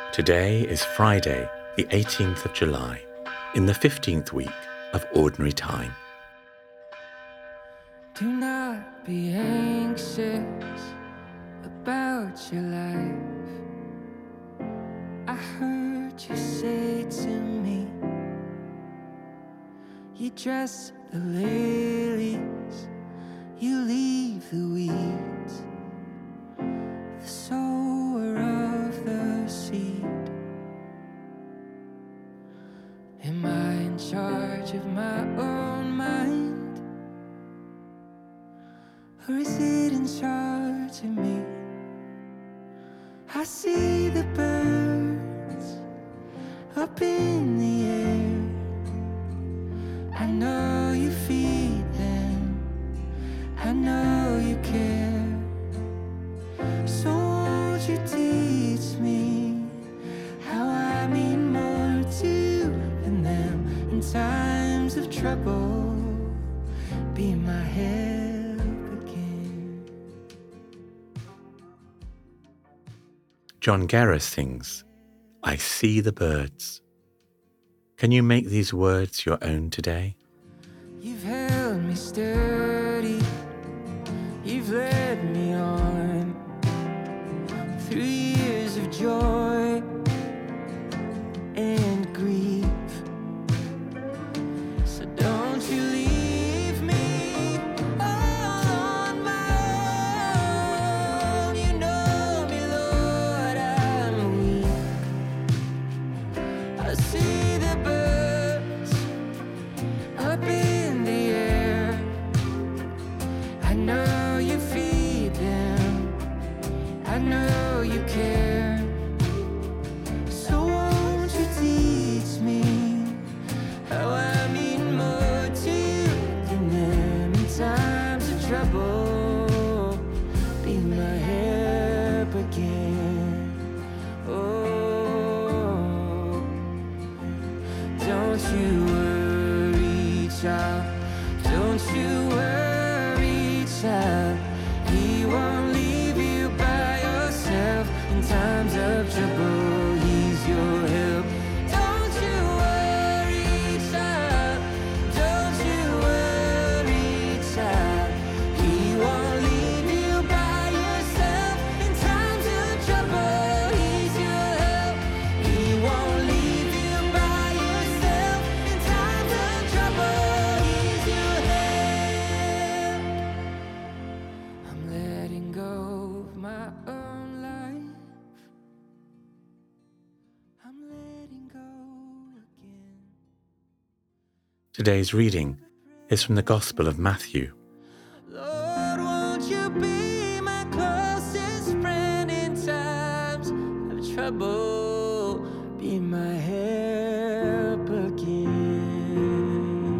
Today is Friday, the 18th of July, in the 15th week of Ordinary Time. Do not be anxious about your life. I heard you say to me, you dress the lilies, you leave the weeds, the sower of the seed. Am I in charge of my own mind, or is it in charge of me? I see the birds up in the air. I know you feed them, I know you care. So won't you teach me how I mean more to you than them in times of trouble? Be my help again. John Garris sings, I see the birds. Can you make these words your own today? You've held me sturdy, you've led me on through years of joy and grief. So don't you leave me on my own. You know me, Lord, I'm weak. I see the birds up in the air. I know you feed them, I know you care. So won't you teach me how I mean more to you than them in times of trouble? Be my help again. Oh, don't you worry, child. Don't you worry, child. He won't leave you by yourself in times of trouble. He's your help. Don't you worry, child. Don't you worry, child. He won't leave you by yourself in times of trouble. He's your help. He won't leave you by yourself in times of trouble. He's your help. I'm letting go of my own life. I'm letting go again. Today's reading is from the Gospel of Matthew. Lord, won't you be my closest friend in times of trouble? Be my help again.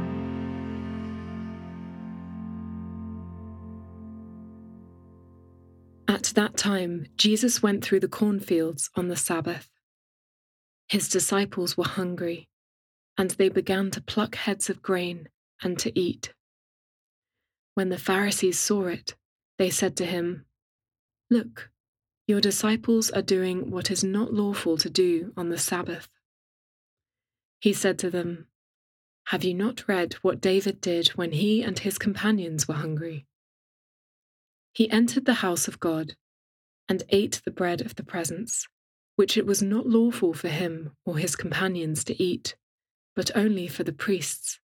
At that time, Jesus went through the cornfields on the Sabbath. His disciples were hungry, and they began to pluck heads of grain and to eat. When the Pharisees saw it, they said to him, Look, your disciples are doing what is not lawful to do on the Sabbath. He said to them, Have you not read what David did when he and his companions were hungry? He entered the house of God and ate the bread of the presence, which it was not lawful for him or his companions to eat, but only for the priests.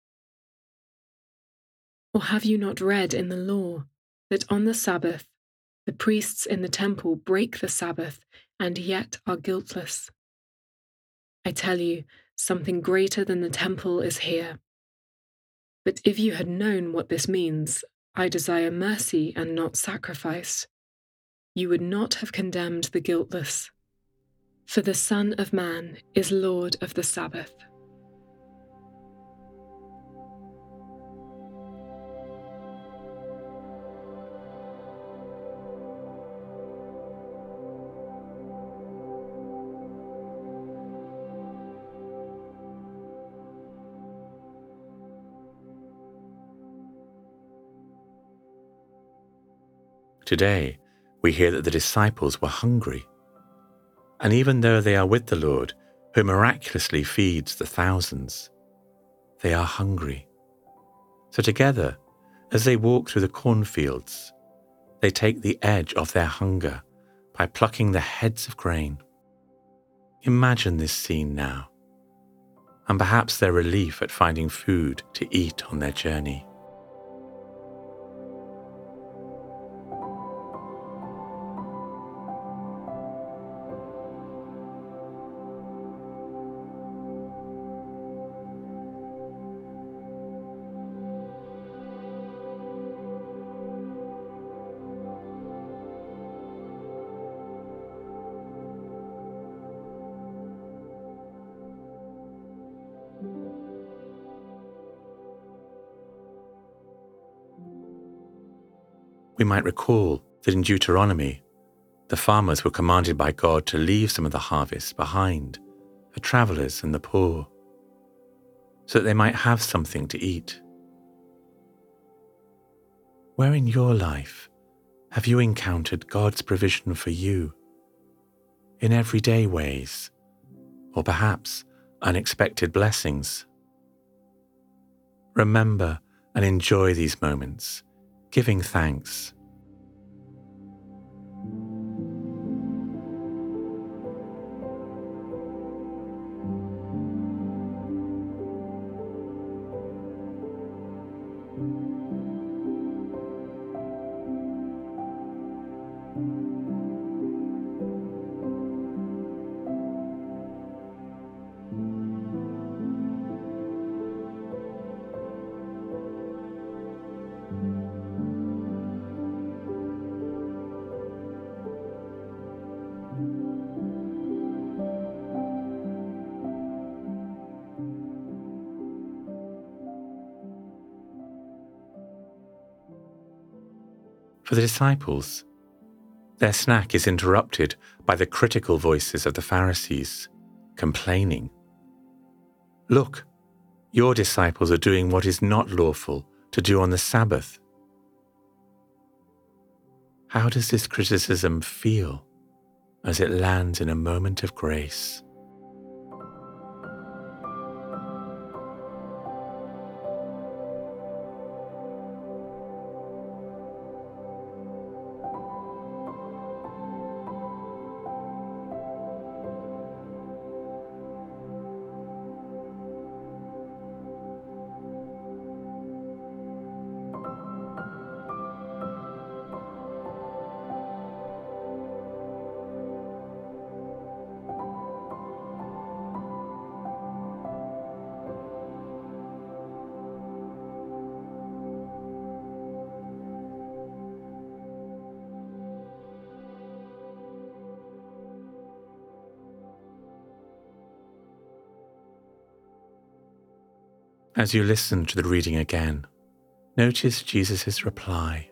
Or have you not read in the law that on the Sabbath the priests in the temple break the Sabbath and yet are guiltless? I tell you, something greater than the temple is here. But if you had known what this means, I desire mercy and not sacrifice, you would not have condemned the guiltless. For the Son of Man is Lord of the Sabbath. Today, we hear that the disciples were hungry. And even though they are with the Lord, who miraculously feeds the thousands, they are hungry. So together, as they walk through the cornfields, they take the edge off their hunger by plucking the heads of grain. Imagine this scene now, and perhaps their relief at finding food to eat on their journey. We might recall that in Deuteronomy, the farmers were commanded by God to leave some of the harvest behind for travellers and the poor, so that they might have something to eat. Where in your life have you encountered God's provision for you, in everyday ways, or perhaps unexpected blessings? Remember and enjoy these moments, giving thanks. For the disciples, their snack is interrupted by the critical voices of the Pharisees, complaining. Look, your disciples are doing what is not lawful to do on the Sabbath. How does this criticism feel as it lands in a moment of grace? As you listen to the reading again, notice Jesus' reply.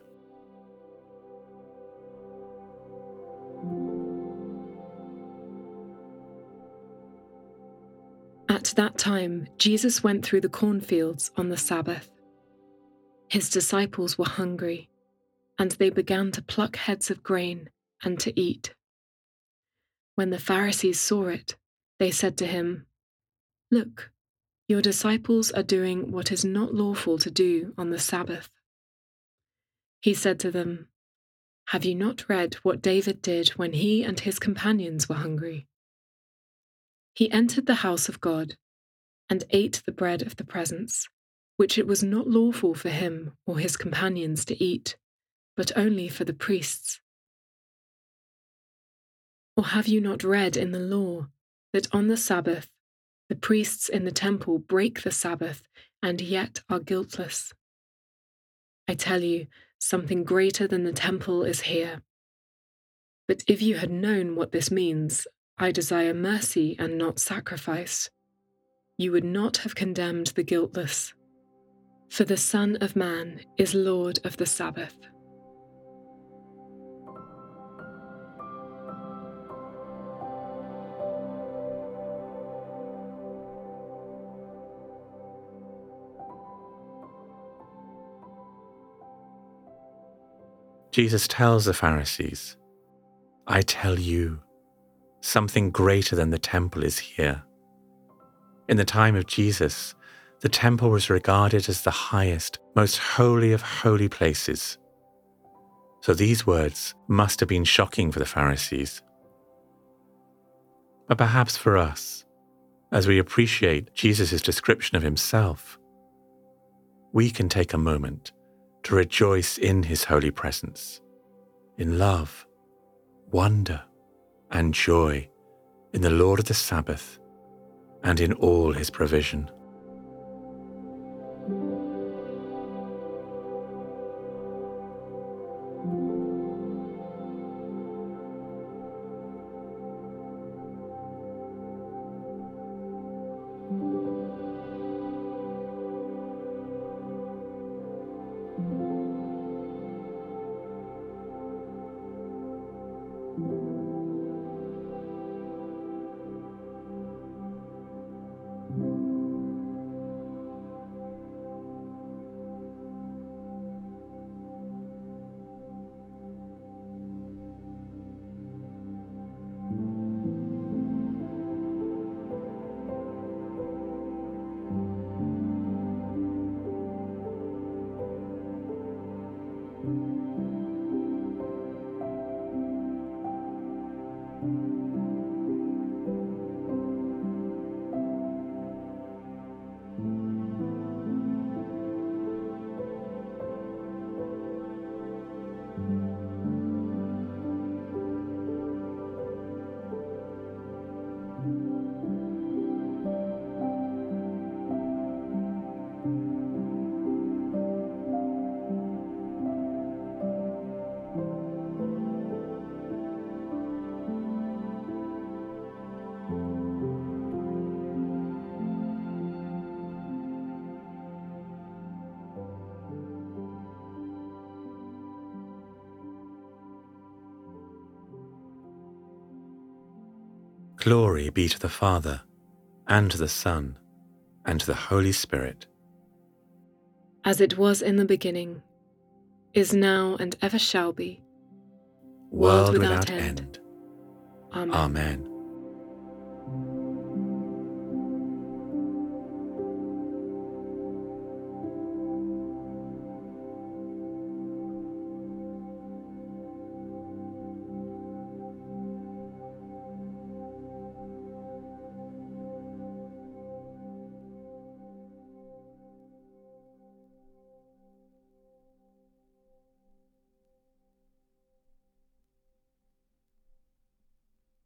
At that time, Jesus went through the cornfields on the Sabbath. His disciples were hungry, and they began to pluck heads of grain and to eat. When the Pharisees saw it, they said to him, "Look, your disciples are doing what is not lawful to do on the Sabbath." He said to them, "Have you not read what David did when he and his companions were hungry? He entered the house of God and ate the bread of the presence, which it was not lawful for him or his companions to eat, but only for the priests. Or have you not read in the law that on the Sabbath the priests in the temple break the Sabbath and yet are guiltless? I tell you, something greater than the temple is here. But if you had known what this means, I desire mercy and not sacrifice, you would not have condemned the guiltless. For the Son of Man is Lord of the Sabbath." Jesus tells the Pharisees, I tell you, Something greater than the temple is here. In the time of Jesus, the temple was regarded as the highest, most holy of holy places. So these words must have been shocking for the Pharisees. But perhaps for us, as we appreciate Jesus' description of himself, we can take a moment to rejoice in his holy presence, in love, wonder, and joy in the Lord of the Sabbath and in all his provision. Glory be to the Father, and to the Son, and to the Holy Spirit. As it was in the beginning, is now, and ever shall be, World without end. Amen. Amen.